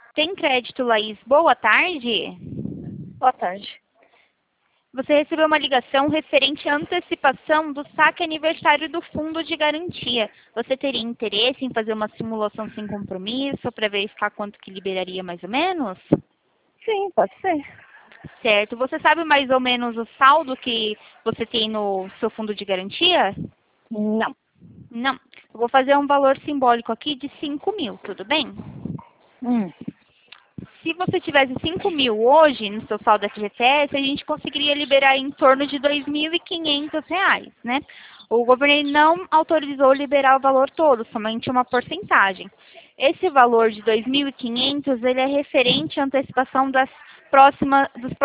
Tem crédito, Laís? Boa tarde. Boa tarde. Você recebeu uma ligação referente à antecipação do saque aniversário do fundo de garantia. Você teria interesse em fazer uma simulação sem compromisso para verificar quanto que liberaria mais ou menos? Sim, pode ser. Certo. Você sabe mais ou menos o saldo que você tem no seu fundo de garantia? Não. Não. Eu vou fazer um valor simbólico aqui de 5.000, tudo bem? Se você tivesse 5.000 hoje no seu saldo FGTS, a gente conseguiria liberar em torno de R$ 2.500, né? O governo ele não autorizou liberar o valor todo, somente uma porcentagem. Esse valor de 2.500, ele é referente à antecipação dos